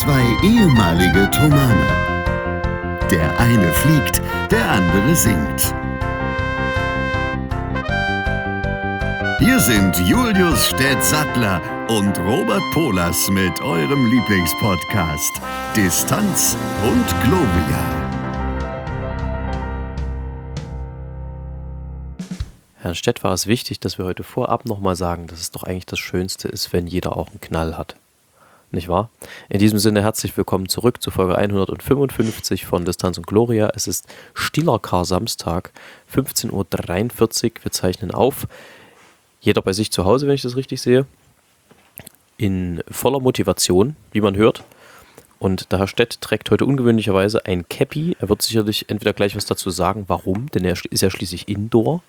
Zwei ehemalige Thomaner. Der eine fliegt, der andere singt. Hier sind Julius Städtsattler und Robert Polas mit eurem Lieblingspodcast Distanz und Globia. Herrn Stett war es wichtig, dass wir heute vorab nochmal sagen, dass es doch eigentlich das Schönste ist, wenn jeder auch einen Knall hat. Nicht wahr? In diesem Sinne herzlich willkommen zurück zu Folge 155 von Distanz und Gloria. Es ist stiller Kar-Samstag, 15.43 Uhr. Wir zeichnen auf. Jeder bei sich zu Hause, wenn ich das richtig sehe. In voller Motivation, wie man hört. Und der Herr Stett trägt heute ungewöhnlicherweise ein Cappy. Er wird sicherlich entweder gleich was dazu sagen, warum, denn er ist ja schließlich Indoor.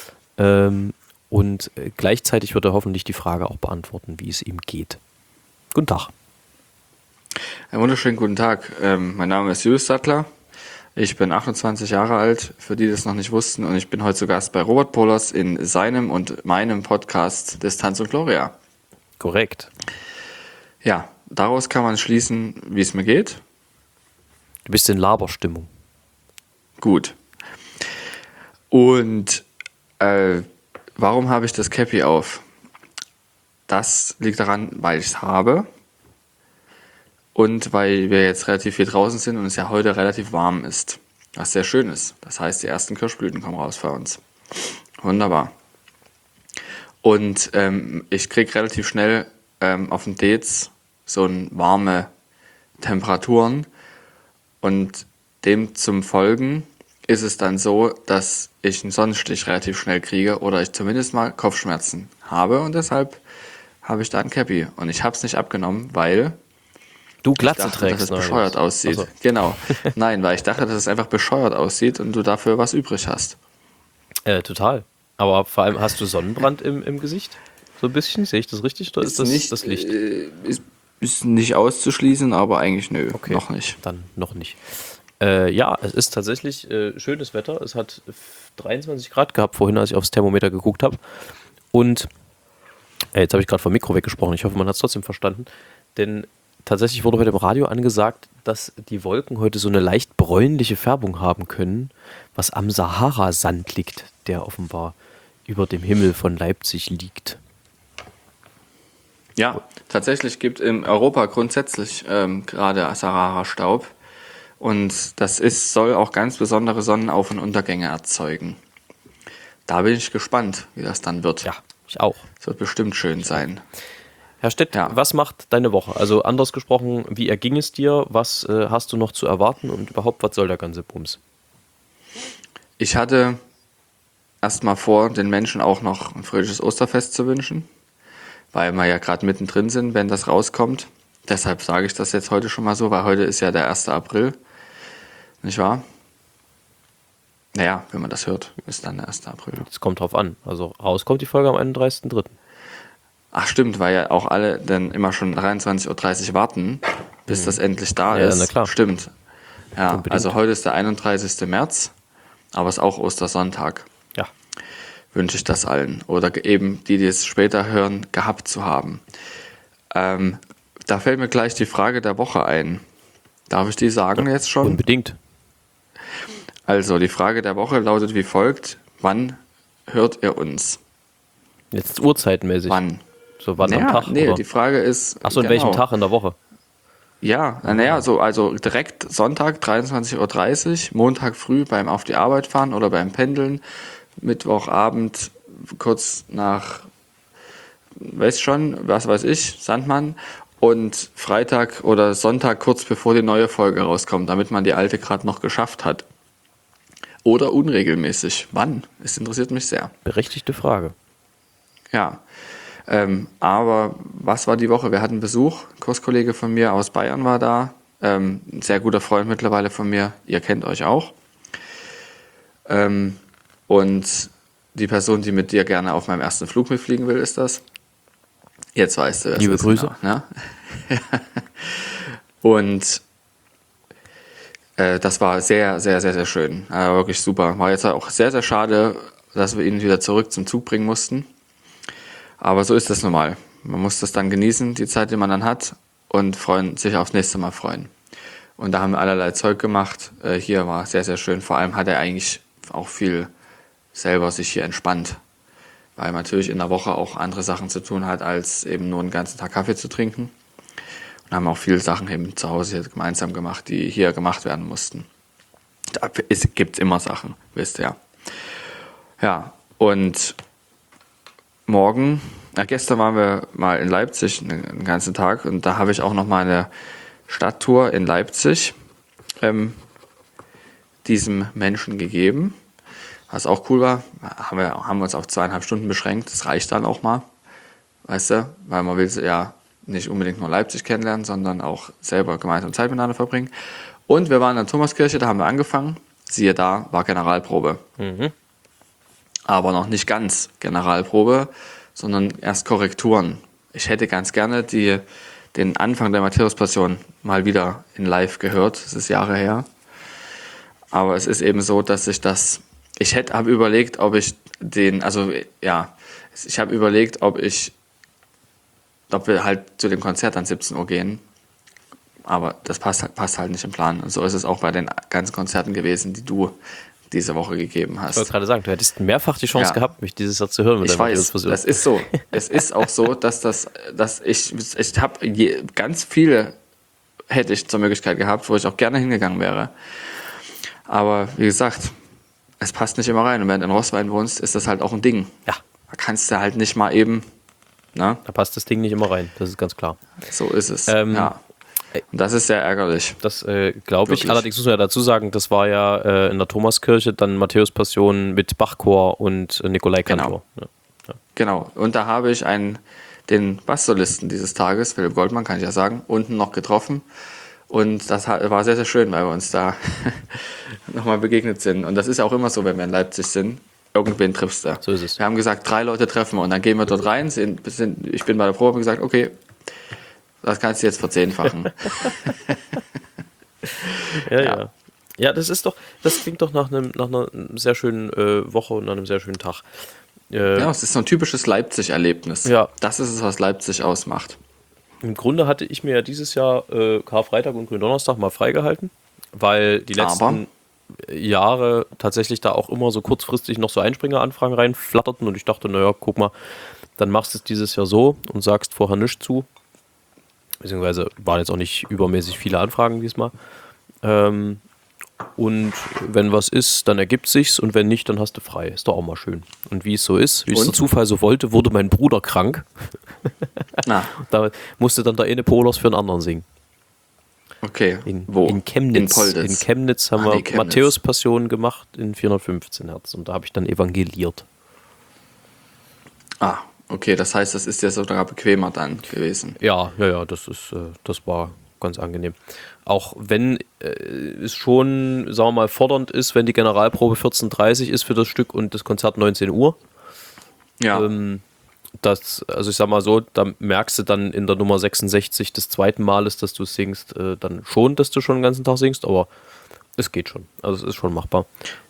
Und gleichzeitig wird er hoffentlich die Frage auch beantworten, wie es ihm geht. Guten Tag. Einen wunderschönen guten Tag. Mein Name ist Julius Sattler. Ich bin 28 Jahre alt, für die das noch nicht wussten. Und ich bin heute zu Gast bei Robert Polas in seinem und meinem Podcast Distanz und Gloria. Korrekt. Ja, daraus kann man schließen, wie es mir geht. Du bist in Laberstimmung. Gut. Und warum habe ich das Cappy auf? Das liegt daran, weil ich es habe und weil wir jetzt relativ viel draußen sind und es ja heute relativ warm ist, was sehr schön ist. Das heißt, die ersten Kirschblüten kommen raus für uns. Wunderbar. Und ich kriege relativ schnell auf dem Dez so warme Temperaturen und dem zum Folgen ist es dann so, dass ich einen Sonnenstich relativ schnell kriege oder ich zumindest mal Kopfschmerzen habe und deshalb habe ich da ein Cappy und ich habe es nicht abgenommen, weil du Glatze ich dachte, trägst, dass es bescheuert aussieht. Also. Genau. Nein, weil ich dachte, dass es einfach bescheuert aussieht und du dafür was übrig hast. Total. Aber vor allem, hast du Sonnenbrand im Gesicht? So ein bisschen? Sehe ich das richtig oder ist das nicht, das Licht? Ist nicht auszuschließen, aber eigentlich nö, okay, noch nicht. Dann noch nicht. Ja, es ist tatsächlich schönes Wetter. Es hat 23 Grad gehabt vorhin, als ich aufs Thermometer geguckt habe. Und jetzt habe ich gerade vom Mikro weggesprochen. Ich hoffe, man hat es trotzdem verstanden. Denn tatsächlich wurde heute im Radio angesagt, dass die Wolken heute so eine leicht bräunliche Färbung haben können, was am Sahara-Sand liegt, der offenbar über dem Himmel von Leipzig liegt. Ja, tatsächlich gibt in Europa grundsätzlich gerade Sahara-Staub. Und das soll auch ganz besondere Sonnenauf- und Untergänge erzeugen. Da bin ich gespannt, wie das dann wird. Ja, ich auch. Es wird bestimmt schön sein. Herr Stett, Ja. Was macht deine Woche? Also anders gesprochen, wie erging es dir? Was hast du noch zu erwarten? Und überhaupt, was soll der ganze Bums? Ich hatte erstmal vor, den Menschen auch noch ein fröhliches Osterfest zu wünschen, weil wir ja gerade mittendrin sind, wenn das rauskommt. Deshalb sage ich das jetzt heute schon mal so, weil heute ist ja der 1. April. Nicht wahr? Naja, wenn man das hört, ist dann der 1. April. Es kommt drauf an. Also rauskommt die Folge am 31.3. Ach stimmt, weil ja auch alle dann immer schon 23.30 Uhr warten, bis das endlich da ist. Ja, na klar. Stimmt. Ja, Unbedingt. also heute ist der 31. März, aber es ist auch Ostersonntag. Ja. Wünsche ich das allen. Oder eben die es später hören, gehabt zu haben. Da fällt mir gleich die Frage der Woche ein. Darf ich die sagen jetzt schon? Unbedingt. Also, die Frage der Woche lautet wie folgt. Wann hört ihr uns? Jetzt uhrzeitenmäßig. Wann? So wann am Tag? Nee, oder? die Frage ist... Achso, in welchem Tag in der Woche? Ja, naja, also direkt Sonntag 23.30 Uhr, Montag früh beim Auf die Arbeit fahren oder beim Pendeln, Mittwochabend kurz nach, weiß schon, was weiß ich, Sandmann und Freitag oder Sonntag kurz bevor die neue Folge rauskommt, damit man die alte gerade noch geschafft hat. Oder unregelmäßig. Wann? Es interessiert mich sehr. Berechtigte Frage. Ja, aber was war die Woche? Wir hatten Besuch. Ein Kurskollege von mir aus Bayern war da. Ein sehr guter Freund mittlerweile von mir. Ihr kennt euch auch. Und die Person, die mit dir gerne auf meinem ersten Flug mitfliegen will, ist das. Jetzt weißt du. Liebe Grüße. Genau, ne? Und das war sehr, sehr, sehr, sehr schön. Wirklich super. War jetzt auch sehr, sehr schade, dass wir ihn wieder zurück zum Zug bringen mussten. Aber so ist das normal. Man muss das dann genießen, die Zeit, die man dann hat. und sich aufs nächste Mal freuen. Und da haben wir allerlei Zeug gemacht. Hier war sehr, sehr schön. Vor allem hat er eigentlich auch viel selber sich hier entspannt. Weil man natürlich in der Woche auch andere Sachen zu tun hat, als eben nur einen ganzen Tag Kaffee zu trinken. Und haben auch viele Sachen eben zu Hause gemeinsam gemacht, die hier gemacht werden mussten. Da gibt es immer Sachen, wisst ihr. Ja, und gestern waren wir mal in Leipzig einen ganzen Tag und da habe ich auch noch mal eine Stadttour in Leipzig diesem Menschen gegeben. Was auch cool war, haben wir uns auf 2,5 Stunden beschränkt. Das reicht dann auch mal, weißt du, weil man will ja nicht unbedingt nur Leipzig kennenlernen, sondern auch selber gemeinsam Zeit miteinander verbringen. Und wir waren in der Thomaskirche, da haben wir angefangen. Siehe da, war Generalprobe. Aber noch nicht ganz Generalprobe, sondern erst Korrekturen. Ich hätte ganz gerne den Anfang der Matthäus-Passion mal wieder in live gehört. Das ist Jahre her. Aber es ist eben so, dass habe überlegt, ob wir halt zu dem Konzert an 17 Uhr gehen. Aber das passt halt nicht im Plan. Und so ist es auch bei den ganzen Konzerten gewesen, die du diese Woche gegeben hast. Ich wollte gerade sagen, du hättest mehrfach die Chance gehabt, mich dieses Jahr zu hören. Ich weiß, das ist so. Es ist auch so, dass ich habe ganz viele hätte ich zur Möglichkeit gehabt, wo ich auch gerne hingegangen wäre. Aber wie gesagt, es passt nicht immer rein. Und wenn du in Roßwein wohnst, ist das halt auch ein Ding. Ja. Da kannst du halt nicht mal eben, ne? Da passt das Ding nicht immer rein, das ist ganz klar. So ist es, ja. Und das ist sehr ärgerlich. Das glaube ich. Allerdings muss man ja dazu sagen, das war ja in der Thomaskirche dann Matthäus-Passion mit Bachchor und Nikolaikantor. Genau. Ja. Genau. Und da habe ich den Basssolisten dieses Tages, Philipp Goldmann, kann ich ja sagen, unten noch getroffen. Und das war sehr, sehr schön, weil wir uns da nochmal begegnet sind. Und das ist ja auch immer so, wenn wir in Leipzig sind. Irgendwen triffst du. So ist es. Wir haben gesagt, 3 Leute treffen wir und dann gehen wir dort rein. Ich bin bei der Probe und gesagt, okay, das kannst du jetzt verzehnfachen. Ja. Ja, das klingt doch nach einer sehr schönen Woche und einem sehr schönen Tag. Ja, es ist so ein typisches Leipzig-Erlebnis. Ja. Das ist es, was Leipzig ausmacht. Im Grunde hatte ich mir ja dieses Jahr Karfreitag und Gründonnerstag mal freigehalten, weil die letzten Jahre tatsächlich da auch immer so kurzfristig noch so Einspringeranfragen reinflatterten und ich dachte, naja, guck mal, dann machst du es dieses Jahr so und sagst vorher nichts zu. Beziehungsweise waren jetzt auch nicht übermäßig viele Anfragen diesmal. Und wenn was ist, dann ergibt sich's und wenn nicht, dann hast du frei. Ist doch auch mal schön. Und wie es so ist, wie es der Zufall so wollte, wurde mein Bruder krank. Da musste dann der eine Polos für den anderen singen. Okay. Wo? In Chemnitz. In Chemnitz haben wir Matthäus-Passion gemacht in 415 Hertz und da habe ich dann evangeliert. Ah, okay, das heißt, das ist ja sogar bequemer dann gewesen. Ja, das war ganz angenehm. Auch wenn es schon, sagen wir mal, fordernd ist, wenn die Generalprobe 14:30 ist für das Stück und das Konzert 19 Uhr. Ja. Also ich sag mal so, da merkst du dann in der Nummer 66 des zweiten Males, dass du singst, dann schon, dass du schon den ganzen Tag singst, aber es geht schon. Also es ist schon machbar.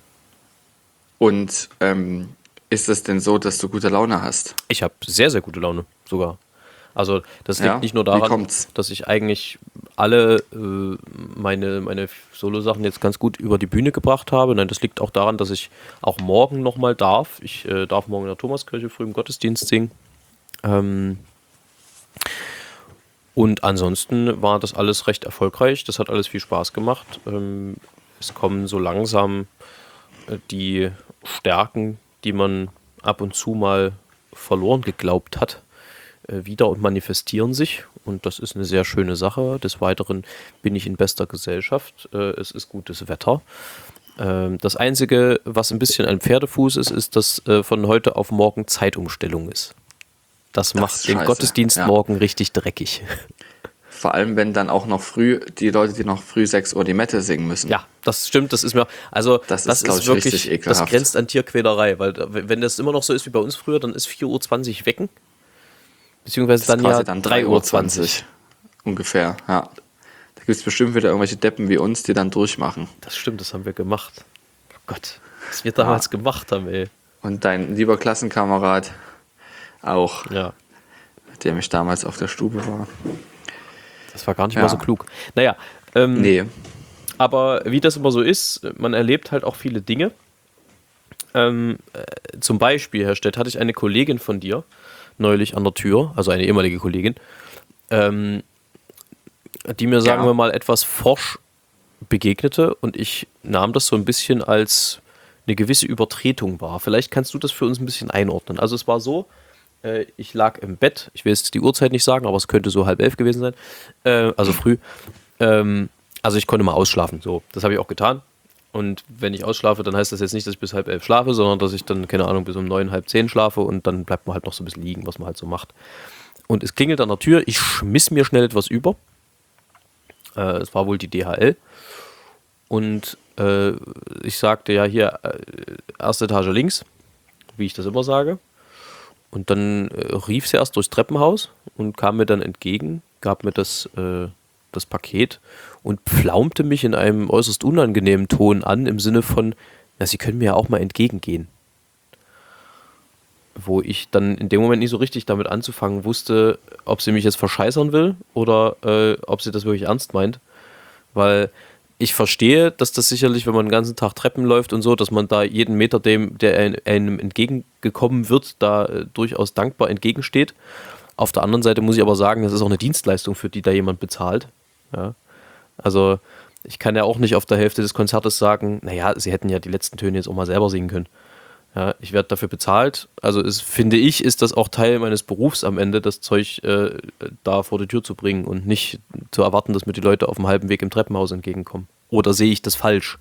Und ist es denn so, dass du gute Laune hast? Ich habe sehr, sehr gute Laune sogar. Also das liegt nicht nur daran, dass ich eigentlich alle meine Solo-Sachen jetzt ganz gut über die Bühne gebracht habe. Nein, das liegt auch daran, dass ich auch morgen nochmal darf. Ich darf morgen in der Thomaskirche früh im Gottesdienst singen. Und ansonsten war das alles recht erfolgreich. Das hat alles viel Spaß gemacht. Es kommen so langsam die Stärken, die man ab und zu mal verloren geglaubt hat, wieder und manifestieren sich und das ist eine sehr schöne Sache. Des Weiteren bin ich in bester Gesellschaft, es ist gutes Wetter. Das Einzige, was ein bisschen ein Pferdefuß ist, dass von heute auf morgen Zeitumstellung ist. Das macht den Gottesdienst morgen richtig dreckig. Vor allem, wenn dann auch noch früh die Leute, die noch früh 6 Uhr die Mette singen müssen. Ja, das stimmt, das ist mir, also das ist wirklich, richtig ekelhaft. Das grenzt an Tierquälerei, weil wenn das immer noch so ist wie bei uns früher, dann ist 4:20 Uhr wecken. Beziehungsweise dann ja 3:20 Uhr. Ungefähr, ja. Da gibt es bestimmt wieder irgendwelche Deppen wie uns, die dann durchmachen. Das stimmt, das haben wir gemacht. Oh Gott, was wir damals gemacht haben, ey. Und dein lieber Klassenkamerad auch, ja, mit dem ich damals auf der Stube war. Das war gar nicht mal so klug. Naja, Nee. aber wie das immer so ist, man erlebt halt auch viele Dinge. Zum Beispiel, Herr Stett, hatte ich eine Kollegin von dir neulich an der Tür, also eine ehemalige Kollegin, die mir, sagen wir mal, etwas forsch begegnete und ich nahm das so ein bisschen als eine gewisse Übertretung wahr. Vielleicht kannst du das für uns ein bisschen einordnen. Also es war so, ich lag im Bett, ich will jetzt die Uhrzeit nicht sagen, aber es könnte so 10:30 gewesen sein, also früh. Also ich konnte mal ausschlafen, so, das habe ich auch getan. Und wenn ich ausschlafe, dann heißt das jetzt nicht, dass ich bis 10:30 schlafe, sondern dass ich dann, keine Ahnung, bis um 9, halb 10 schlafe und dann bleibt man halt noch so ein bisschen liegen, was man halt so macht. Und es klingelt an der Tür, ich schmiss mir schnell etwas über. Es war wohl die DHL. Und ich sagte ja hier, erste Etage links, wie ich das immer sage. Und dann rief sie erst durchs Treppenhaus und kam mir dann entgegen, gab mir das Paket und pflaumte mich in einem äußerst unangenehmen Ton an, im Sinne von, na, Sie können mir ja auch mal entgegengehen. Wo ich dann in dem Moment nicht so richtig damit anzufangen wusste, ob sie mich jetzt verscheißern will oder ob sie das wirklich ernst meint. Weil ich verstehe, dass das sicherlich, wenn man den ganzen Tag Treppen läuft und so, dass man da jeden Meter dem, der einem entgegengekommen wird, da durchaus dankbar entgegensteht. Auf der anderen Seite muss ich aber sagen, das ist auch eine Dienstleistung, für die da jemand bezahlt. Ja. Also ich kann ja auch nicht auf der Hälfte des Konzertes sagen, naja, sie hätten ja die letzten Töne jetzt auch mal selber singen können. Ja, ich werde dafür bezahlt. Also finde ich, ist das auch Teil meines Berufs am Ende, das Zeug da vor die Tür zu bringen und nicht zu erwarten, dass mir die Leute auf dem halben Weg im Treppenhaus entgegenkommen. Oder sehe ich das falsch?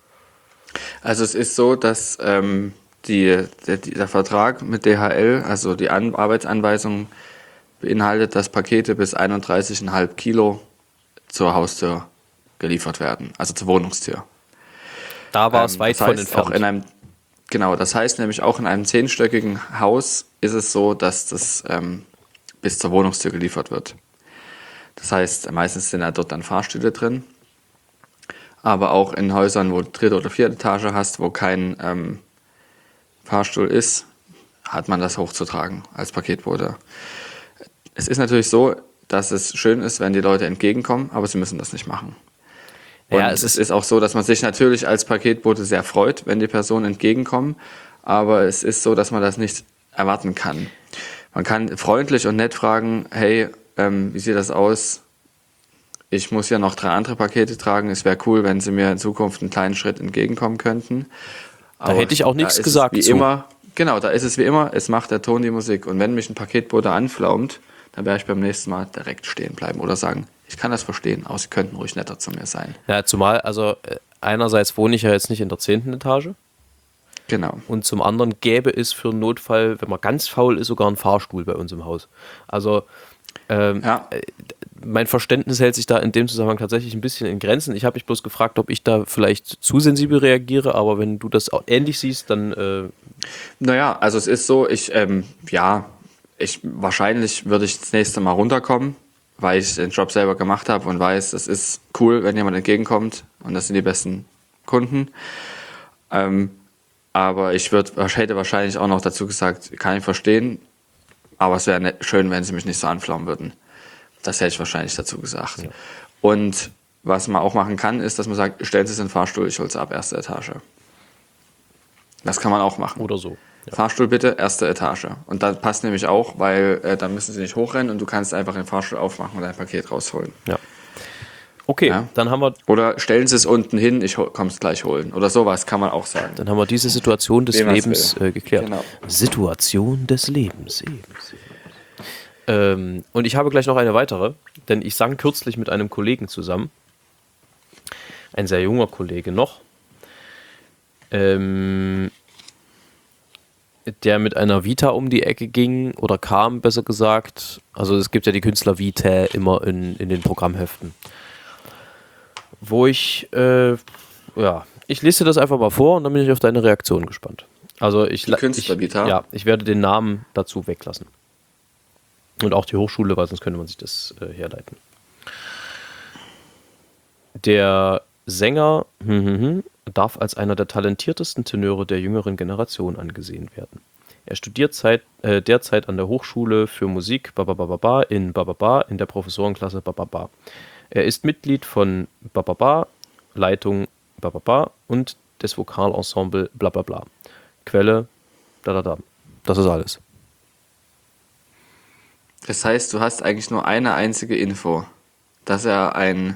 Also es ist so, dass der Vertrag mit DHL, also die Arbeitsanweisung, beinhaltet, dass Pakete bis 31,5 Kilo zur Haustür geliefert werden, also zur Wohnungstür. Da war es weit das heißt, von entfernt. Das heißt nämlich auch in einem 10-stöckigen Haus ist es so, dass das bis zur Wohnungstür geliefert wird. Das heißt, meistens sind da dort dann Fahrstühle drin, aber auch in Häusern, wo du 3. oder 4. Etage hast, wo kein Fahrstuhl ist, hat man das hochzutragen als Paketbote. Es ist natürlich so, dass es schön ist, wenn die Leute entgegenkommen, aber sie müssen das nicht machen. Und Ja, es ist auch so, dass man sich natürlich als Paketbote sehr freut, wenn die Personen entgegenkommen, aber es ist so, dass man das nicht erwarten kann. Man kann freundlich und nett fragen, hey, wie sieht das aus? Ich muss ja noch 3 andere Pakete tragen, es wäre cool, wenn Sie mir in Zukunft einen kleinen Schritt entgegenkommen könnten. Da hätte ich auch nichts ist gesagt es wie zu. immer, genau, da ist es wie immer, es macht der Ton die Musik. Und wenn mich ein Paketbote anflaumt, dann werde ich beim nächsten Mal direkt stehen bleiben oder sagen, ich kann das verstehen, aber Sie könnten ruhig netter zu mir sein. Ja, zumal, also einerseits wohne ich ja jetzt nicht in der 10. Etage Genau. und zum anderen gäbe es für einen Notfall, wenn man ganz faul ist, sogar einen Fahrstuhl bei uns im Haus. Also Ja. mein Verständnis hält sich da in dem Zusammenhang tatsächlich ein bisschen in Grenzen. Ich habe mich bloß gefragt, ob ich da vielleicht zu sensibel reagiere, aber wenn du das auch ähnlich siehst, dann Naja, also es ist so, wahrscheinlich würde ich das nächste Mal runterkommen, weil ich den Job selber gemacht habe und weiß, es ist cool, wenn jemand entgegenkommt und das sind die besten Kunden. Aber ich hätte wahrscheinlich auch noch dazu gesagt, kann ich verstehen, aber es wäre schön, wenn sie mich nicht so anflaumen würden. Das hätte ich wahrscheinlich dazu gesagt. Ja. Und was man auch machen kann, ist, dass man sagt, stellen Sie sich in den Fahrstuhl, ich hole Sie ab, 1. Etage. Das kann man auch machen. oder so. Ja. Fahrstuhl bitte, 1. Etage. Und das passt nämlich auch, weil dann müssen sie nicht hochrennen und du kannst einfach den Fahrstuhl aufmachen und dein Paket rausholen. Ja. Okay, Ja. dann haben wir Oder stellen sie es unten hin, ich komme es gleich holen. Oder sowas kann man auch sagen. Dann haben wir diese Situation des Wem man's Lebens will. geklärt. Genau. Situation des Lebens. Und ich habe gleich noch eine weitere, denn ich sang kürzlich mit einem Kollegen zusammen. Ein sehr junger Kollege noch. Der mit einer Vita um die Ecke ging oder kam, besser gesagt. Also es gibt ja die Künstler Vitae immer in den Programmheften. Wo ich lese dir das einfach mal vor und dann bin ich auf deine Reaktion gespannt. Also die Künstler Vitae? Ja, ich werde den Namen dazu weglassen. Und auch die Hochschule, weil sonst könnte man sich das herleiten. Der Sänger darf als einer der talentiertesten Tenöre der jüngeren Generation angesehen werden. Er studiert derzeit an der Hochschule für Musik in der Professorenklasse Bababa. Er ist Mitglied von Bababa, Leitung Bababa und des Vokalensemble Blablabla. Quelle, da. Das ist alles. Das heißt, du hast eigentlich nur eine einzige Info, dass er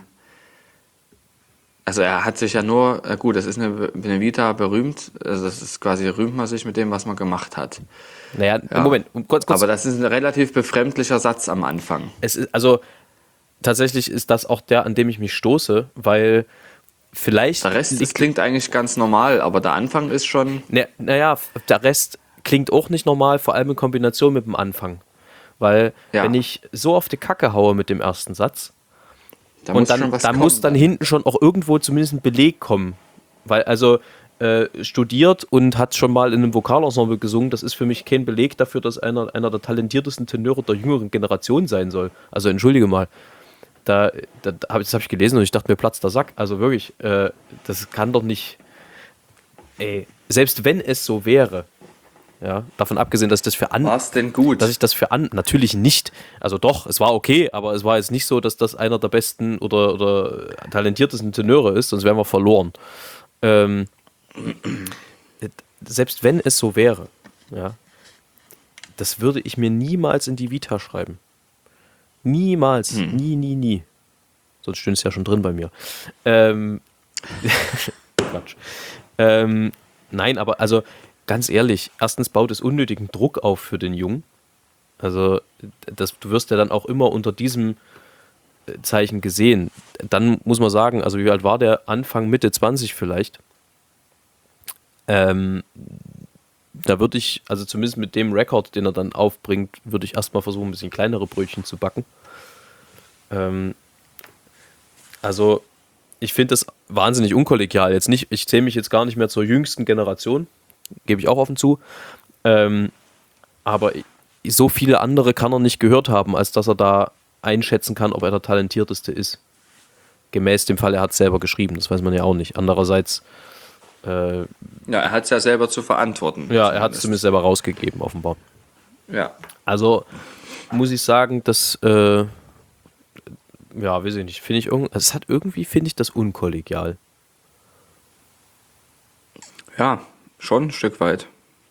also er hat sich ja nur, gut, das ist eine Vita berühmt, also das ist quasi, rühmt man sich mit dem, was man gemacht hat. Naja, Ja. Moment, kurz. Aber das ist ein relativ befremdlicher Satz am Anfang. Es ist, also tatsächlich ist das auch der, an dem ich mich stoße, weil vielleicht. Der Rest, das klingt eigentlich ganz normal, aber der Anfang ist schon, Naja, der Rest klingt auch nicht normal, vor allem in Kombination mit dem Anfang. Weil, Ja. wenn ich so auf die Kacke haue mit dem ersten Satz, da und muss dann, schon was da kommen. muss dann hinten schon auch irgendwo zumindest ein Beleg kommen. Weil, also, studiert und hat schon mal in einem Vokalensemble gesungen, das ist für mich kein Beleg dafür, dass einer der talentiertesten Tenöre der jüngeren Generation sein soll. Also, entschuldige mal. Das habe ich gelesen und ich dachte mir, platzt der Sack. Also wirklich, das kann doch nicht. Ey, selbst wenn es so wäre, ja, davon abgesehen, dass ich das für War's denn gut? natürlich nicht. Also doch, es war okay, aber es war jetzt nicht so, dass das einer der besten oder talentiertesten Tenöre ist, sonst wären wir verloren. Selbst wenn es so wäre, ja, das würde ich mir niemals in die Vita schreiben. Niemals. Nie. Sonst stünde es ja schon drin bei mir. Quatsch. Nein, aber also ganz ehrlich, erstens baut es unnötigen Druck auf für den Jungen. Also du wirst ja dann auch immer unter diesem Zeichen gesehen. Dann muss man sagen, also wie alt war der? Anfang, Mitte 20 vielleicht. Da würde ich, also zumindest mit dem Rekord, den er dann aufbringt, würde ich erstmal versuchen, ein bisschen kleinere Brötchen zu backen. Also ich finde das wahnsinnig unkollegial. Jetzt nicht, ich zähle mich jetzt gar nicht mehr zur jüngsten Generation, gebe ich auch offen zu. Aber so viele andere kann er nicht gehört haben, als dass er da einschätzen kann, ob er der Talentierteste ist. Gemäß dem Fall, er hat es selber geschrieben, das weiß man ja auch nicht. Andererseits, Ja, er hat es ja selber zu verantworten. ja, er hat es zumindest selber rausgegeben, offenbar. Ja. Also muss ich sagen, dass, ja, weiß ich nicht, finde ich das unkollegial. Ja, schon ein Stück weit.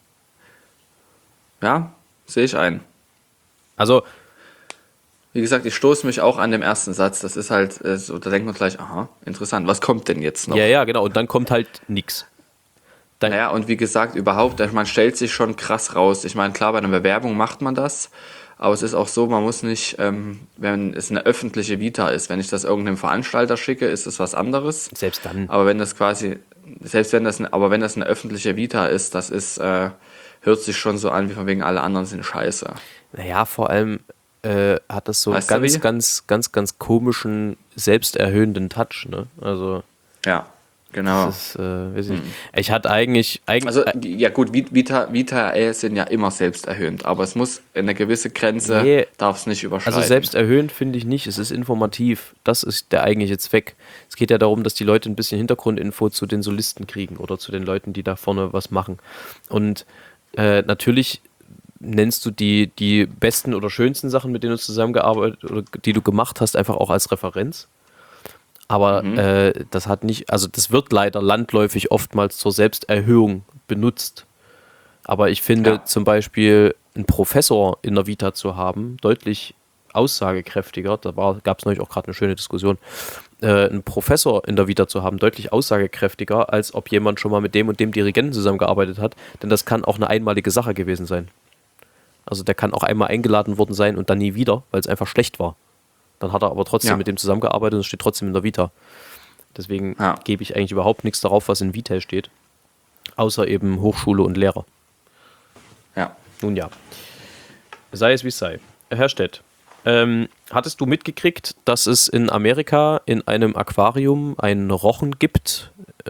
Ja, sehe ich ein. Also, Wie gesagt, ich stoße mich auch an dem ersten Satz. Das ist halt so, da denkt man gleich, aha, interessant, was kommt denn jetzt noch? ja, genau, und dann kommt halt nix. Naja, und wie gesagt, überhaupt, man stellt sich schon krass raus. Ich meine, klar, bei einer Bewerbung macht man das, aber es ist auch so, man muss nicht, wenn es eine öffentliche Vita ist, wenn ich das irgendeinem Veranstalter schicke, ist es was anderes. Selbst dann. Aber wenn das quasi, wenn das eine öffentliche Vita ist, das ist, hört sich schon so an, wie von wegen alle anderen sind scheiße. Naja, vor allem hat das so Weißt du wie? ganz komischen, selbsterhöhenden Touch, ne? Also, Ja, genau. das ist, weiß ich nicht. Ich hatte eigentlich Also, ja gut, Vitae sind ja immer selbsterhöhend, aber es muss eine gewisse Grenze, Nee. darf es nicht überschreiten. Also selbsterhöhend finde ich nicht, es ist informativ. Das ist der eigentliche Zweck. Es geht ja darum, dass die Leute ein bisschen Hintergrundinfo zu den Solisten kriegen oder zu den Leuten, die da vorne was machen. Und natürlich nennst du die besten oder schönsten Sachen, mit denen du zusammengearbeitet oder die du gemacht hast, einfach auch als Referenz. Aber das hat nicht, also das wird leider landläufig oftmals zur Selbsterhöhung benutzt. Aber ich finde Ja. zum Beispiel einen Professor in der Vita zu haben, deutlich aussagekräftiger, gab es neulich auch gerade eine schöne Diskussion, einen Professor in der Vita zu haben, deutlich aussagekräftiger, als ob jemand schon mal mit dem und dem Dirigenten zusammengearbeitet hat, denn das kann auch eine einmalige Sache gewesen sein. Also der kann auch einmal eingeladen worden sein und dann nie wieder, weil es einfach schlecht war. Dann hat er aber trotzdem mit dem zusammengearbeitet und es steht trotzdem in der Vita. Deswegen gebe ich eigentlich überhaupt nichts darauf, was in Vita steht, außer eben Hochschule und Lehrer. Ja. Nun ja, sei es wie es sei. Herr Stett, hattest du mitgekriegt, dass es in Amerika in einem Aquarium einen Rochen gibt,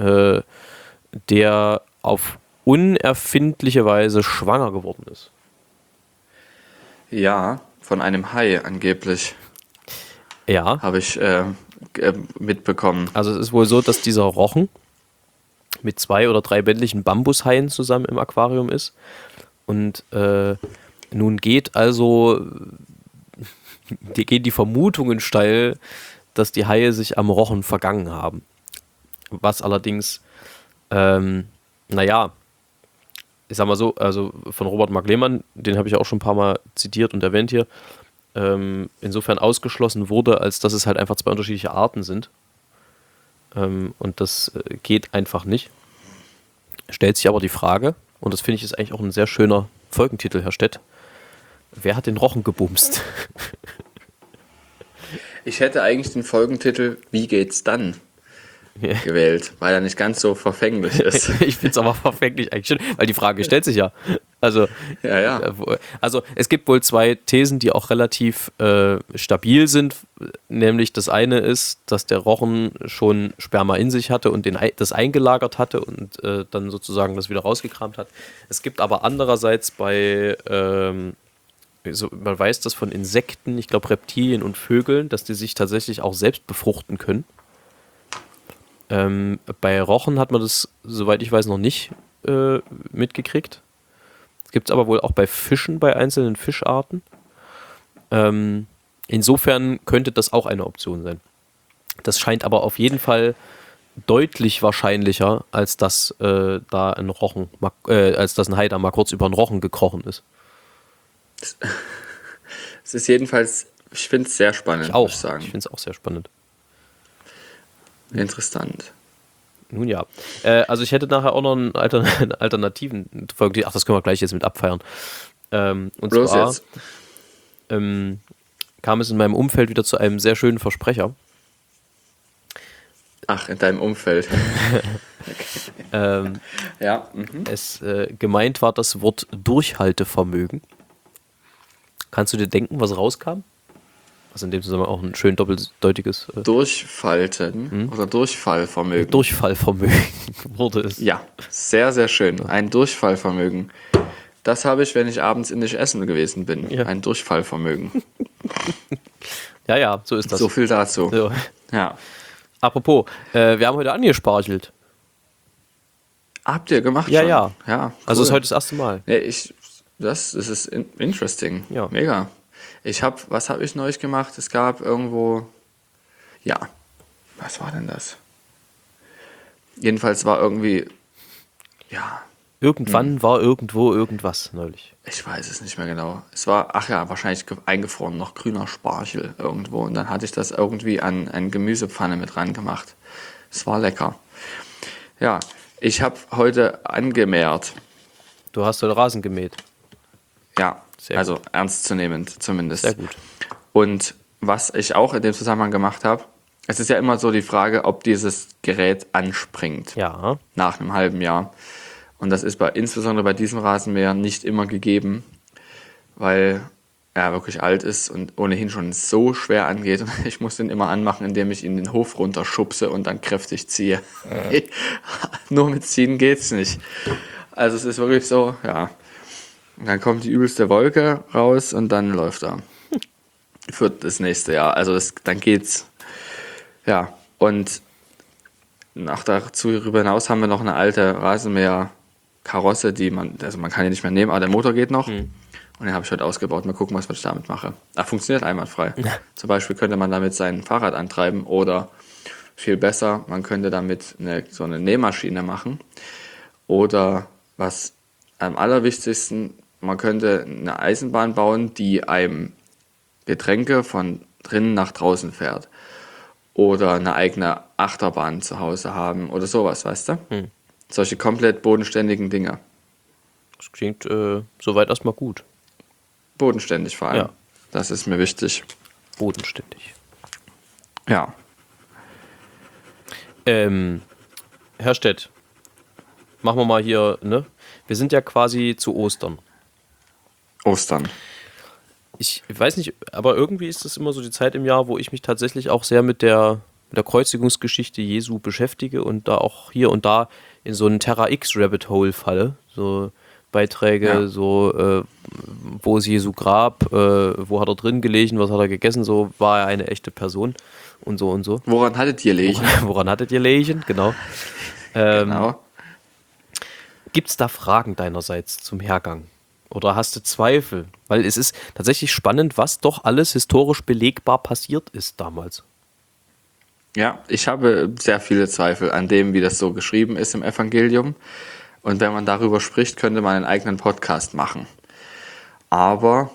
der auf unerfindliche Weise schwanger geworden ist? Ja, von einem Hai angeblich, Ja, habe ich mitbekommen. also es ist wohl so, dass dieser Rochen mit 2 oder 3 männlichen Bambushaien zusammen im Aquarium ist Und nun gehen die Vermutungen steil, dass die Haie sich am Rochen vergangen haben. Was allerdings, ich sag mal so, also von Robert Mark Lehmann, den habe ich auch schon ein paar Mal zitiert und erwähnt hier, insofern ausgeschlossen wurde, als dass es halt einfach zwei unterschiedliche Arten sind. Und das geht einfach nicht. Stellt sich aber die Frage, und das finde ich ist eigentlich auch ein sehr schöner Folgentitel, Herr Stett, wer hat den Rochen gebumst? Ich hätte eigentlich den Folgentitel Wie geht's dann gewählt, weil er nicht ganz so verfänglich ist. Ich finde es aber verfänglich eigentlich schön, weil die Frage stellt sich ja. Also, also es gibt wohl zwei Thesen, die auch relativ stabil sind. Nämlich das eine ist, dass der Rochen schon Sperma in sich hatte und das eingelagert hatte und dann sozusagen das wieder rausgekramt hat. Es gibt aber andererseits man weiß das von Insekten, ich glaube Reptilien und Vögeln, dass die sich tatsächlich auch selbst befruchten können. Bei Rochen hat man das, soweit ich weiß, noch nicht mitgekriegt. Es gibt es aber wohl auch bei Fischen, bei einzelnen Fischarten. Insofern könnte das auch eine Option sein. Das scheint aber auf jeden Fall deutlich wahrscheinlicher, als dass da ein Hai da mal kurz über den Rochen gekrochen ist. Es ist jedenfalls, ich finde es sehr spannend, muss ich sagen. Ich finde es auch sehr spannend. Interessant. Nun ja. Also ich hätte nachher auch noch einen alternativen Folge. Ach, das können wir gleich jetzt mit abfeiern. Und Bloß zwar jetzt. kam es in meinem Umfeld wieder zu einem sehr schönen Versprecher. Ach, in deinem Umfeld. Ja. Gemeint war das Wort Durchhaltevermögen. Kannst du dir denken, was rauskam? Also in dem Zusammenhang auch ein schön doppeldeutiges... Durchfalten oder Durchfallvermögen. Durchfallvermögen wurde es. Ja, sehr, sehr schön. Ein Durchfallvermögen. Das habe ich, wenn ich abends in nicht essen gewesen bin. Ja. Ein Durchfallvermögen. Ja, so ist das. So viel dazu. So. Ja. Apropos, wir haben heute angesparchelt. Habt ihr gemacht Ja, schon? ja. Ja, cool. Also ist heute das erste Mal. Ja, das ist interesting. Ja. Mega. Was habe ich neulich gemacht? Es gab irgendwo, was war denn das? Jedenfalls war irgendwie, Irgendwann war irgendwo irgendwas neulich. ich weiß es nicht mehr genau. Es war, wahrscheinlich eingefroren, noch grüner Spargel irgendwo. Und dann hatte ich das irgendwie an eine Gemüsepfanne mit reingemacht. Es war lecker. Ja, ich habe heute angemäht. Du hast heute Rasen gemäht. Ja, Sehr also ernstzunehmend zumindest. Sehr gut. Und was ich auch in dem Zusammenhang gemacht habe, es ist ja immer so die Frage, ob dieses Gerät anspringt Ja. nach einem halben Jahr. Und das ist insbesondere bei diesem Rasenmäher nicht immer gegeben, weil er wirklich alt ist und ohnehin schon so schwer angeht. Und ich muss den immer anmachen, indem ich ihn den Hof runterschubse und dann kräftig ziehe. Nur mit Ziehen geht's nicht. Also es ist wirklich so, Und dann kommt die übelste Wolke raus und dann läuft er. Für das nächste Jahr. Also dann geht's. Ja, und darüber hinaus haben wir noch eine alte Rasenmäher-Karosse, man kann die nicht mehr nehmen, aber der Motor geht noch. Und den habe ich heute ausgebaut. Mal gucken, was ich damit mache. Funktioniert einwandfrei. Ja. Zum Beispiel könnte man damit sein Fahrrad antreiben oder viel besser, man könnte damit so eine Nähmaschine machen. Oder was am allerwichtigsten, man könnte eine Eisenbahn bauen, die einem Getränke von drinnen nach draußen fährt. Oder eine eigene Achterbahn zu Hause haben oder sowas, weißt du? Solche komplett bodenständigen Dinge. Das klingt soweit erstmal gut. Bodenständig vor allem. Ja. Das ist mir wichtig. Bodenständig. Ja. Herr Stett, machen wir mal hier, ne? Wir sind ja quasi zu Ostern. Ostern. Ich weiß nicht, aber irgendwie ist das immer so die Zeit im Jahr, wo ich mich tatsächlich auch sehr mit der Kreuzigungsgeschichte Jesu beschäftige und da auch hier und da in so einen Terra X Rabbit Hole falle. So Beiträge, wo ist Jesu Grab, wo hat er drin gelegen, was hat er gegessen, so war er eine echte Person und so und so. Woran hattet ihr gelegen? Woran hattet ihr gelegen, genau. Genau. Gibt es da Fragen deinerseits zum Hergang? Oder hast du Zweifel? Weil es ist tatsächlich spannend, was doch alles historisch belegbar passiert ist damals. Ja, ich habe sehr viele Zweifel an dem, wie das so geschrieben ist im Evangelium. Und wenn man darüber spricht, könnte man einen eigenen Podcast machen. Aber,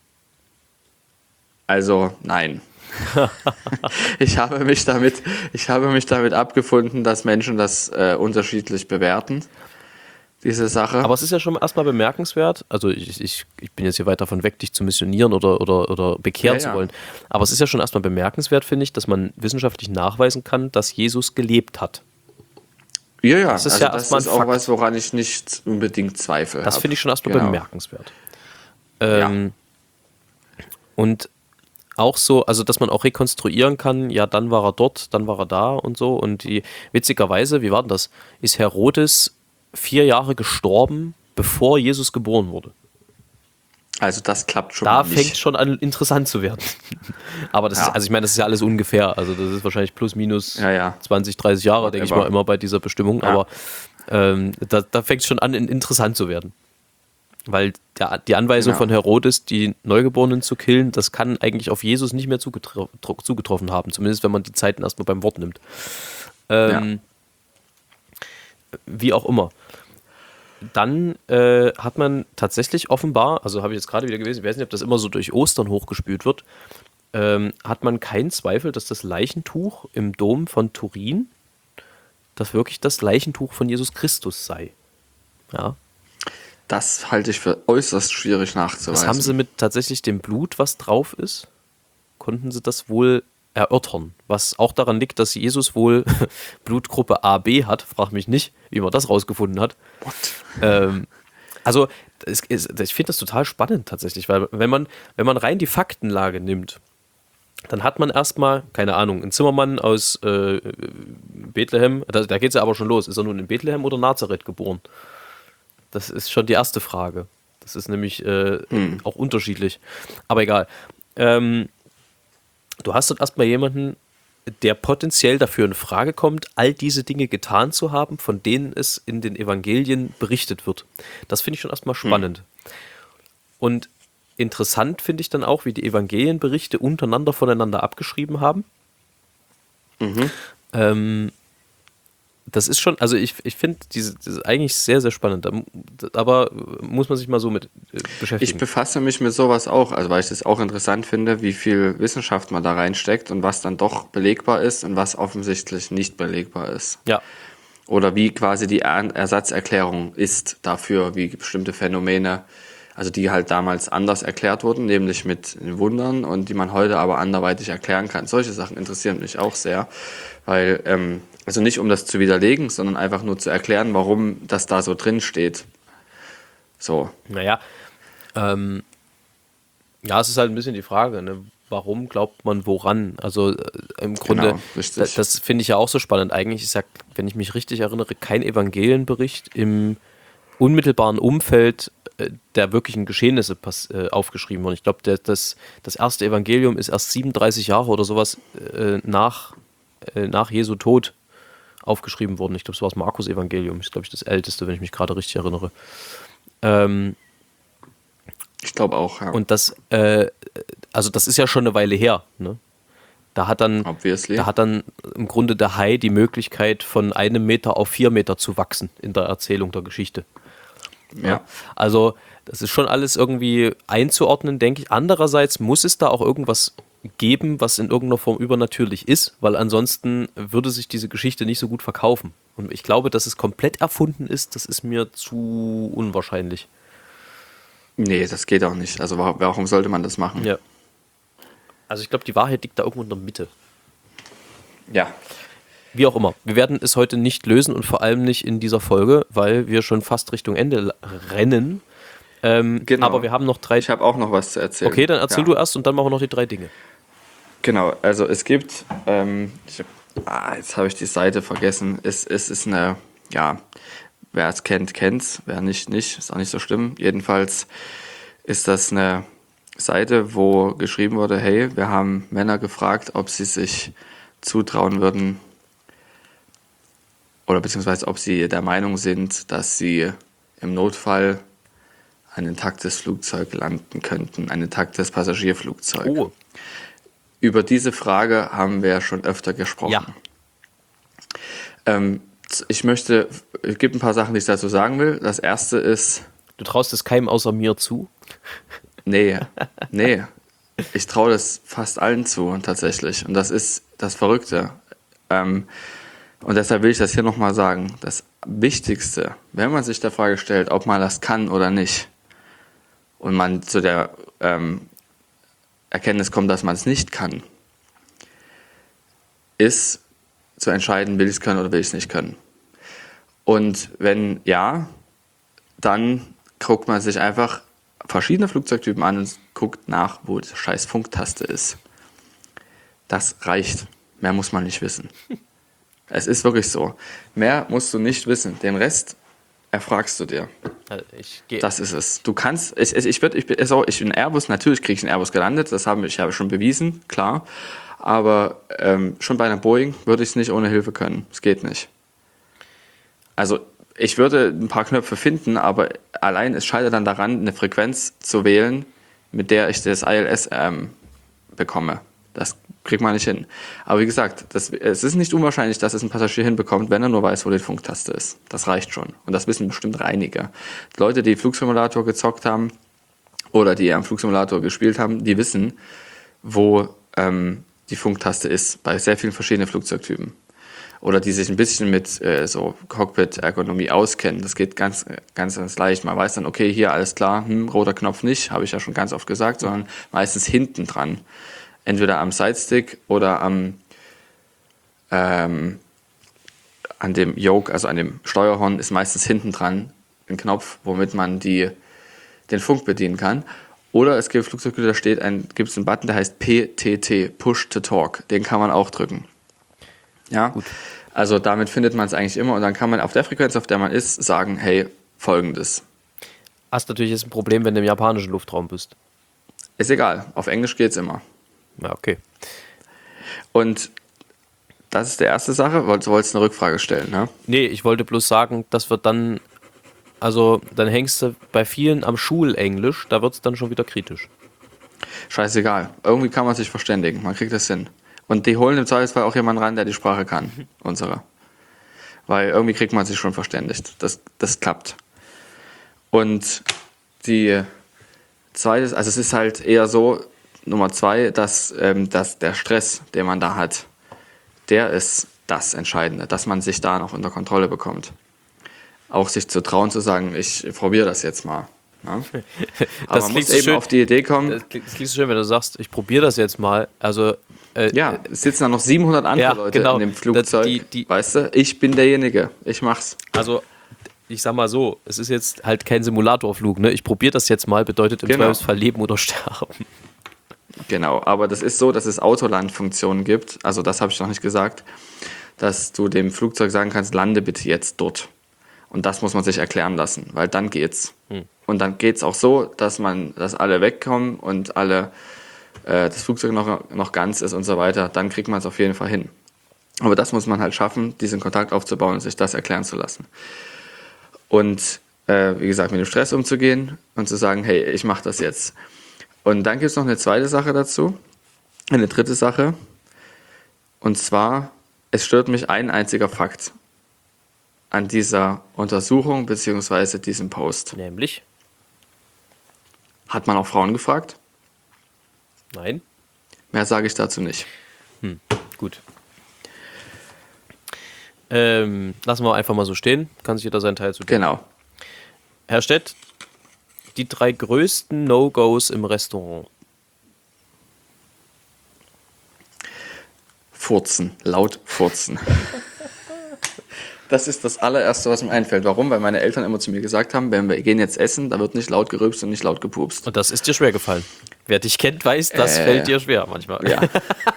also nein. Ich habe mich damit abgefunden, dass Menschen das unterschiedlich bewerten, diese Sache. Aber es ist ja schon erstmal bemerkenswert, also ich bin jetzt hier weit davon weg, dich zu missionieren oder bekehren zu wollen, aber es ist ja schon erstmal bemerkenswert, finde ich, dass man wissenschaftlich nachweisen kann, dass Jesus gelebt hat. Ja, das ist also ja das erstmal ist ein auch Fakt. was, woran ich nicht unbedingt Zweifel habe. Das finde ich schon erstmal bemerkenswert. Ja. Und auch so, also dass man auch rekonstruieren kann, ja, dann war er dort, dann war er da und so. Und witzigerweise, wie war denn das? Ist Herodes 4 Jahre gestorben, bevor Jesus geboren wurde. Also das klappt schon Da mal fängt es nicht. schon an, interessant zu werden. Aber das Ja. ist, also ich meine, das ist ja alles ungefähr. Also das ist wahrscheinlich plus minus Ja. 20, 30 Jahre, denke ich Whatever. mal, immer bei dieser Bestimmung. Ja. Aber da fängt es schon an, interessant zu werden. Weil die Anweisung Genau. von Herodes, die Neugeborenen zu killen, das kann eigentlich auf Jesus nicht mehr zugetroffen haben. Zumindest, wenn man die Zeiten erstmal beim Wort nimmt. Wie auch immer. Dann hat man tatsächlich offenbar, also habe ich jetzt gerade wieder gelesen, ich weiß nicht, ob das immer so durch Ostern hochgespült wird, hat man keinen Zweifel, dass das Leichentuch im Dom von Turin, das wirklich das Leichentuch von Jesus Christus sei. Ja. Das halte ich für äußerst schwierig nachzuweisen. Das haben sie mit tatsächlich dem Blut, was drauf ist, konnten sie das wohl erörtern. Was auch daran liegt, dass Jesus wohl Blutgruppe AB hat. Frag mich nicht, wie man das rausgefunden hat. Also ich finde das total spannend tatsächlich, weil wenn man rein die Faktenlage nimmt, dann hat man erstmal, keine Ahnung, einen Zimmermann aus Bethlehem, da geht es ja aber schon los. Ist er nun in Bethlehem oder Nazareth geboren? Das ist schon die erste Frage. Das ist nämlich auch unterschiedlich. Aber egal. Du hast dort erstmal jemanden, der potenziell dafür in Frage kommt, all diese Dinge getan zu haben, von denen es in den Evangelien berichtet wird. Das finde ich schon erstmal spannend. Und interessant finde ich dann auch, wie die Evangelienberichte untereinander voneinander abgeschrieben haben. Das ist schon, also ich finde das eigentlich sehr, sehr spannend, aber muss man sich mal so mit Ich beschäftigen. befasse mich mit sowas auch, also weil ich das auch interessant finde, wie viel Wissenschaft man da reinsteckt und was dann doch belegbar ist und was offensichtlich nicht belegbar ist. Ja, Oder wie quasi die Ersatzerklärung ist dafür, wie bestimmte Phänomene, also die halt damals anders erklärt wurden, nämlich mit Wundern und die man heute aber anderweitig erklären kann. Solche Sachen interessieren mich auch sehr, weil, also nicht um das zu widerlegen, sondern einfach nur zu erklären, warum das da so drin steht. So. naja, ja, es ist halt ein bisschen die Frage, ne? Warum glaubt man woran? Also im Grunde, Genau, richtig. das finde ich ja auch so spannend. Eigentlich ist ja, wenn ich mich richtig erinnere, kein Evangelienbericht im unmittelbaren Umfeld der wirklichen Geschehnisse aufgeschrieben worden. Ich glaube, das erste Evangelium ist erst 37 Jahre oder sowas nach Jesu Tod aufgeschrieben worden. Ich glaube, es war das Markus-Evangelium. Das ist, glaube ich, das älteste, wenn ich mich gerade richtig erinnere. Ich glaube auch, ja. Und das ist ja schon eine Weile her. Ne? Da hat dann Obviously. im Grunde der Hai die Möglichkeit, von 1 Meter auf 4 Meter zu wachsen in der Erzählung der Geschichte. Ja. Also das ist schon alles irgendwie einzuordnen, denke ich. Andererseits muss es da auch irgendwas geben, was in irgendeiner Form übernatürlich ist, weil ansonsten würde sich diese Geschichte nicht so gut verkaufen. Und ich glaube, dass es komplett erfunden ist, das ist mir zu unwahrscheinlich. Nee, das geht auch nicht. Also warum sollte man das machen? Ja. Also ich glaube, die Wahrheit liegt da irgendwo in der Mitte. Ja. Wie auch immer. Wir werden es heute nicht lösen und vor allem nicht in dieser Folge, weil wir schon fast Richtung Ende rennen. Genau. Aber wir haben noch 3... Ich habe auch noch was zu erzählen. Okay, dann erzähl Ja. du erst und dann machen wir noch die 3 Dinge. Genau, also es gibt, jetzt habe ich die Seite vergessen. Es ist eine, ja, wer es kennt, kennt's, wer nicht, ist auch nicht so schlimm. Jedenfalls ist das eine Seite, wo geschrieben wurde, hey, wir haben Männer gefragt, ob sie sich zutrauen würden oder beziehungsweise ob sie der Meinung sind, dass sie im Notfall ein intaktes Flugzeug landen könnten, ein intaktes Passagierflugzeug. Oh, Über diese Frage haben wir schon öfter gesprochen. ja. Es gibt ein paar Sachen, die ich dazu sagen will. Das erste ist, Du traust es keinem außer mir zu? nee, ich traue das fast allen zu, tatsächlich. Und das ist das Verrückte. Und deshalb will ich das hier nochmal sagen. Das Wichtigste, wenn man sich der Frage stellt, ob man das kann oder nicht, und man zu der Erkenntnis kommt, dass man es nicht kann, ist zu entscheiden, will ich es können oder will ich es nicht können. Und wenn ja, dann guckt man sich einfach verschiedene Flugzeugtypen an und guckt nach, wo die scheiß Funktaste ist. Das reicht. Mehr muss man nicht wissen. Es ist wirklich so. Mehr musst du nicht wissen. Den Rest erfragst du dir. Das ist es. Du kannst, ich bin Airbus, natürlich kriege ich einen Airbus gelandet, das habe ich schon bewiesen, klar. Aber schon bei einer Boeing würde ich es nicht ohne Hilfe können. Es geht nicht. Also ich würde ein paar Knöpfe finden, aber allein es scheitert dann daran, eine Frequenz zu wählen, mit der ich das ILS bekomme. Das kriegt man nicht hin. Aber wie gesagt, es ist nicht unwahrscheinlich, dass es ein Passagier hinbekommt, wenn er nur weiß, wo die Funktaste ist. Das reicht schon. Und das wissen bestimmt einige. Leute, die Flugsimulator gezockt haben oder die am Flugsimulator gespielt haben, die wissen, wo die Funktaste ist, bei sehr vielen verschiedenen Flugzeugtypen. Oder die sich ein bisschen mit so Cockpit-Ergonomie auskennen. Das geht ganz leicht. Man weiß dann, okay, hier alles klar, roter Knopf nicht, habe ich ja schon ganz oft gesagt, sondern meistens hinten dran. Entweder am Sidestick oder an dem Yoke, also an dem Steuerhorn, ist meistens hinten dran ein Knopf, womit man den Funk bedienen kann. Oder es gibt Flugzeuge, da gibt es einen Button, der heißt PTT, Push to Talk. Den kann man auch drücken. Ja, gut. Also damit findet man es eigentlich immer und dann kann man auf der Frequenz, auf der man ist, sagen, hey, Folgendes. Hast natürlich jetzt ein Problem, wenn du im japanischen Luftraum bist. Ist egal, auf Englisch geht's immer. Ja, okay. Und das ist die erste Sache. Du wolltest eine Rückfrage stellen, ne? Nee, ich wollte bloß sagen, das wird dann, also dann hängst du bei vielen am Schulenglisch, da wird es dann schon wieder kritisch. Scheißegal. Irgendwie kann man sich verständigen. Man kriegt das hin. Und die holen im Zweifelsfall auch jemanden ran, der die Sprache kann. Unsere. Weil irgendwie kriegt man sich schon verständigt. Das klappt. Und die zweite, also es ist halt eher so, Nummer 2, dass der Stress, den man da hat, der ist das Entscheidende, dass man sich da noch unter Kontrolle bekommt. Auch sich zu trauen, zu sagen, ich probiere das jetzt mal. Ne? Aber man muss eben auf die Idee kommen. Das klingt so schön, wenn du sagst, ich probiere das jetzt mal. Also ja, es sitzen da noch 700 andere Leute in dem Flugzeug. Weißt du, ich bin derjenige, ich mach's. Also ich sag mal so, es ist jetzt halt kein Simulatorflug. Ne? Ich probiere das jetzt mal, bedeutet im Zweifelsfall Leben oder Sterben. Genau, aber das ist so, dass es Autolandfunktionen gibt, also das habe ich noch nicht gesagt, dass du dem Flugzeug sagen kannst, lande bitte jetzt dort. Und das muss man sich erklären lassen, weil dann geht's. Und dann geht's auch so, dass alle wegkommen und das Flugzeug noch ganz ist und so weiter, dann kriegt man es auf jeden Fall hin. Aber das muss man halt schaffen, diesen Kontakt aufzubauen und sich das erklären zu lassen. Und wie gesagt, mit dem Stress umzugehen und zu sagen, hey, ich mache das jetzt. Und dann gibt es noch eine zweite Sache dazu, eine dritte Sache. Und zwar, es stört mich ein einziger Fakt an dieser Untersuchung bzw. diesem Post. Nämlich? Hat man auch Frauen gefragt? Nein. Mehr sage ich dazu nicht. Gut. Lassen wir einfach mal so stehen. Kann sich jeder seinen Teil zu tun. Genau. Herr Stett, die 3 größten No-Gos im Restaurant. Furzen, laut furzen. Das ist das allererste, was mir einfällt. Warum? Weil meine Eltern immer zu mir gesagt haben, wenn wir gehen jetzt essen, da wird nicht laut gerülpst und nicht laut gepupst. Und das ist dir schwer gefallen. Wer dich kennt, weiß, das fällt dir schwer manchmal. Ja.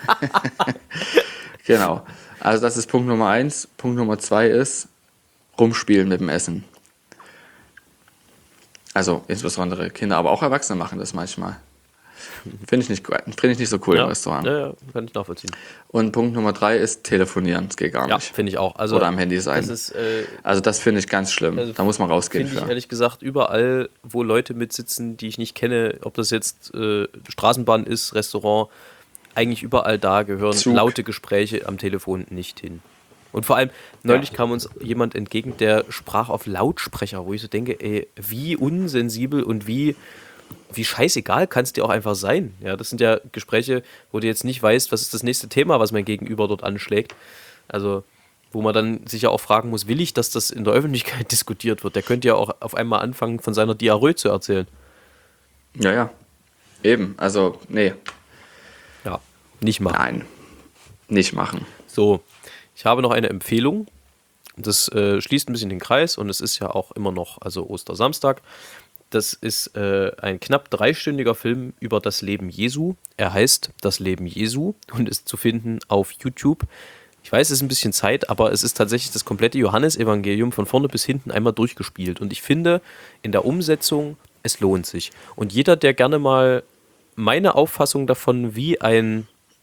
Genau. Also das ist Punkt Nummer 1. Punkt Nummer 2 ist rumspielen mit dem Essen. Also insbesondere Kinder, aber auch Erwachsene machen das manchmal. Finde ich nicht so cool im Restaurant. Ja, kann ich nachvollziehen. Und Punkt Nummer 3 ist telefonieren. Das geht gar Ja, nicht. finde ich auch. Also, Oder am Handy sein. Das ist, Also das finde ich ganz schlimm. Da muss man rausgehen finde ich für. ehrlich gesagt überall, wo Leute mitsitzen, die ich nicht kenne, ob das jetzt Straßenbahn ist, Restaurant, eigentlich überall da gehören Zug. laute Gespräche am Telefon nicht hin. Und vor allem, neulich kam uns jemand entgegen, der sprach auf Lautsprecher, wo ich so denke, ey, wie unsensibel und wie scheißegal kann es dir auch einfach sein. Ja, das sind ja Gespräche, wo du jetzt nicht weißt, was ist das nächste Thema, was mein Gegenüber dort anschlägt. Also, wo man dann sich ja auch fragen muss, will ich, dass das in der Öffentlichkeit diskutiert wird? Der könnte ja auch auf einmal anfangen, von seiner Diarrhoe zu erzählen. Ja. Eben. Also, nee. Ja, nicht machen. Nein. Nicht machen. So, ich habe noch eine Empfehlung. Das schließt ein bisschen den Kreis und es ist ja auch immer noch, also Ostersamstag. Das ist ein knapp 3-stündiger Film über das Leben Jesu. Er heißt Das Leben Jesu und ist zu finden auf YouTube. Ich weiß, es ist ein bisschen Zeit, aber es ist tatsächlich das komplette Johannesevangelium von vorne bis hinten einmal durchgespielt. Und ich finde, in der Umsetzung, es lohnt sich. Und jeder, der gerne mal meine Auffassung davon, wie ein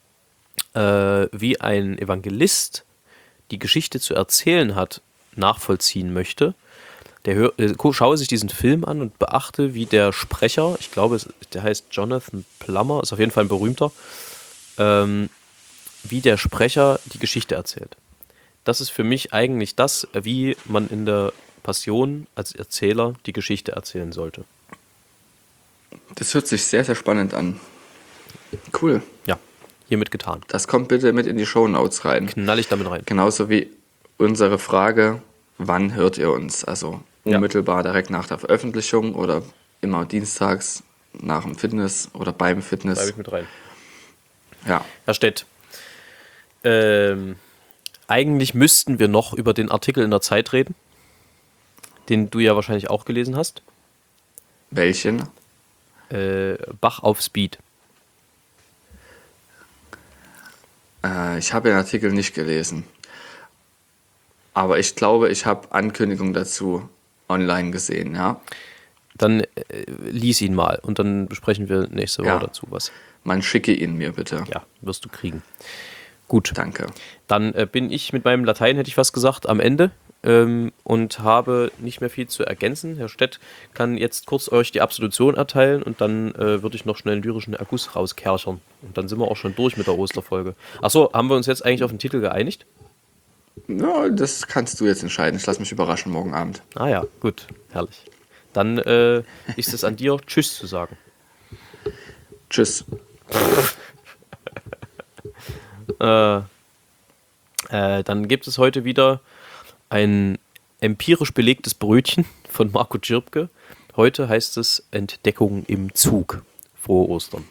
Evangelist die Geschichte zu erzählen hat, nachvollziehen möchte, der schaue sich diesen Film an und beachte, wie der Sprecher, ich glaube, der heißt Jonathan Plummer, ist auf jeden Fall ein berühmter, wie der Sprecher die Geschichte erzählt. Das ist für mich eigentlich das, wie man in der Passion als Erzähler die Geschichte erzählen sollte. Das hört sich sehr, sehr spannend an. Cool. Ja, hiermit getan. Das kommt bitte mit in die Shownotes rein. Knall ich damit rein. Genauso wie unsere Frage, wann hört ihr uns? Also unmittelbar direkt nach der Veröffentlichung oder immer dienstags nach dem Fitness oder beim Fitness. Schreibe ich mit rein. Ja. Herr Stett, eigentlich müssten wir noch über den Artikel in der Zeit reden, den du ja wahrscheinlich auch gelesen hast. Welchen? Bach auf Speed. Ich habe den Artikel nicht gelesen. Aber ich glaube, ich habe Ankündigungen dazu online gesehen, ja. Dann lies ihn mal und dann besprechen wir nächste Woche dazu was. Man schicke ihn mir bitte. Ja, wirst du kriegen. Gut. Danke. Dann bin ich mit meinem Latein, hätte ich was gesagt, am Ende und habe nicht mehr viel zu ergänzen. Herr Stett kann jetzt kurz euch die Absolution erteilen und dann würde ich noch schnell einen lyrischen Erguss rauskerchern. Und dann sind wir auch schon durch mit der Osterfolge. Achso, haben wir uns jetzt eigentlich auf den Titel geeinigt? Ja, das kannst du jetzt entscheiden. Ich lasse mich überraschen morgen Abend. Ah ja, gut, herrlich. Dann ist es an dir, Tschüss zu sagen. Tschüss. Dann gibt es heute wieder ein empirisch belegtes Brötchen von Marco Tschirpke. Heute heißt es Entdeckung im Zug. Frohe Ostern.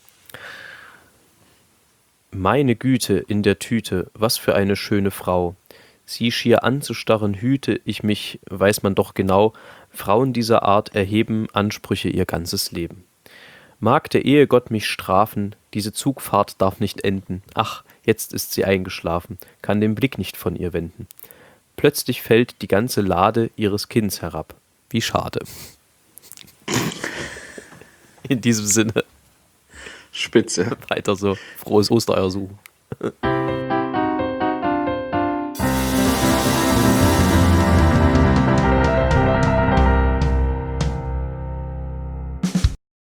Meine Güte in der Tüte, was für eine schöne Frau. Sie schier anzustarren hüte ich mich, weiß man doch genau, Frauen dieser Art erheben Ansprüche ihr ganzes Leben. Mag der Ehegott mich strafen, diese Zugfahrt darf nicht enden. Ach, jetzt ist sie eingeschlafen, kann den Blick nicht von ihr wenden. Plötzlich fällt die ganze Lade ihres Kinns herab. Wie schade. In diesem Sinne. Spitze. Weiter so. Frohes Ostereier suchen.